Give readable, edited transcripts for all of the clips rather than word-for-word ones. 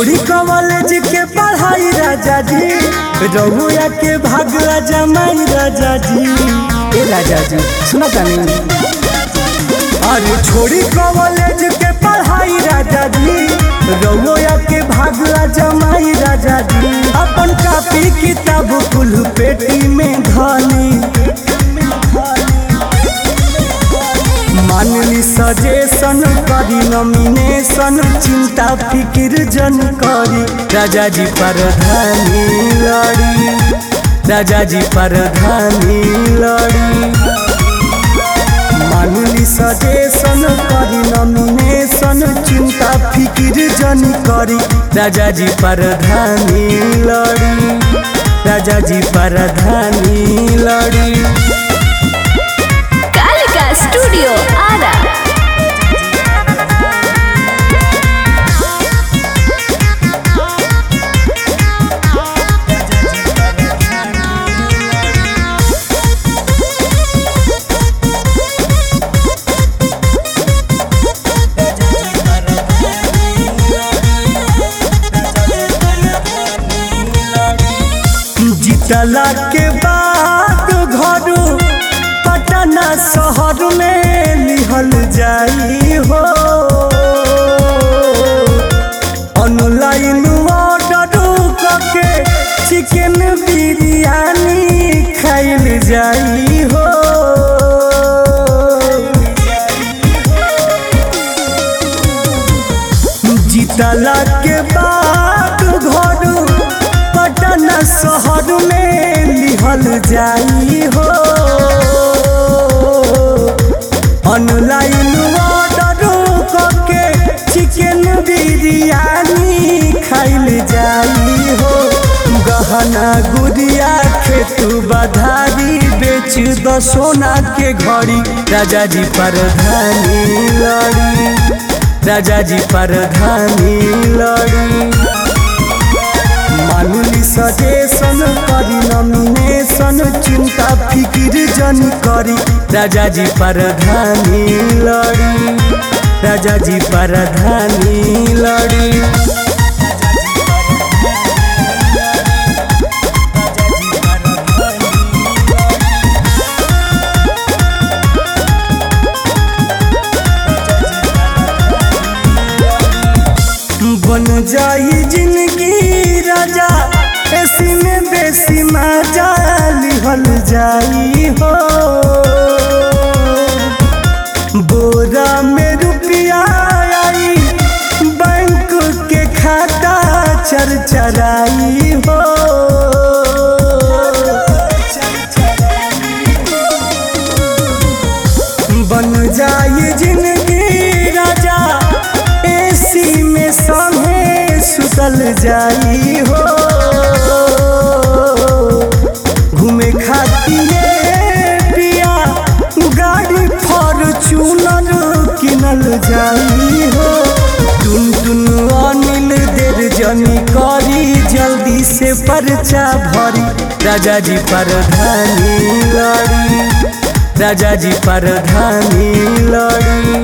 छोड़ी कॉलेज के पढ़ाई राजा जी, रहुआ के भागला जमाई राजा जी। ए राजा जी सुना तानी, अरे छोड़ी कॉलेज के पढ़ाई राजा जी, रहुआ के भागला जमाई राजा जी। अपन कापी किताब कुल पेटी में धनी, मानली सजेशन करी नॉमिनेशन, चिंता फिक्र जन करी राजा जी प्रधानी लड़ी, राजा जी प्रधानी लड़ी। मानली सजेशन करी नॉमिनेशन, चिंता फिक्र जन करी राजा जी प्रधानी लड़ी, राजा जी प्रधानी लड़ी। स्टूडियो आरा जीतला के बाद घर पटना शहर में लिहल जाई हो, ऑनलाइन ऑर्डर करके चिकन बिरयानी खाइल जाई हो। जीतला के बाद घर पटना शहर में लिहल जाई हो, ऑनलाइन ऑर्डर करके चिकन बिरयानी खाइल जाई हो। गहना गुड़िया खेतू बधारी बेच द सोना के घड़ी राजा जी प्रधानी लड़ी, राजा जी प्रधानी लड़ी। मानली सजेशन करी नॉमिनेशन, चिंता फिक्र जन करी राजा जी प्रधानी लड़ी, राजा जी प्रधानी लड़ी। बन जाई जिंदगी राजा, ऐसी में बेसी मजा लिहल जाई हो। बोरा में रुपया आई, बैंक के खाता चरचराई हो। बन जाई जिंदगी राजा, एसी में संगे सुतल जाई हो। घूमे खातिर पिया गाड़ी फॉर्च्यूनर किनल जाई हो। टुन टुन अनिल देर जनी करी, जल्दी से पर्चा भरी राजा जी प्रधानी लड़ी, राजा जी प्रधानी लड़ी।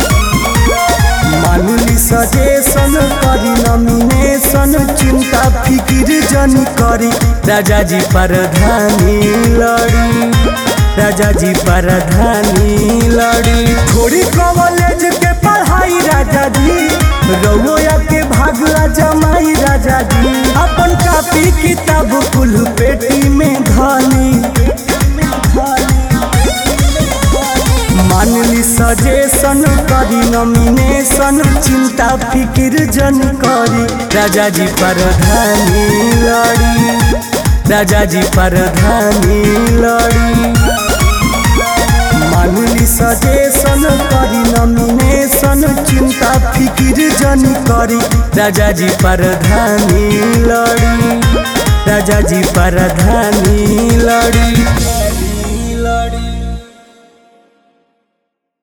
मानली सजेशन करी नॉमिनेशन, चिंता फिक्र जन करी राजा जी प्रधानी लड़ी, राजा जी प्रधानी लड़ी। छोड़ी कॉलेज के पढ़ाई राजा जी, रहुआ के भागला जमाई राजा जी। अपन कापी किताब कुल पेटी में धनी, मानली सजेशन करी नॉमिनेशन, चिंता फिक्र जन करी राजा जी प्रधानी लड़ी, राजा जी प्रधानी लड़ी। मानली सजेशन करी नॉमिनेशन, चिंता फिक्र जन करी राजा जी प्रधानी लड़ी, राजा जी प्रधानी लड़ी।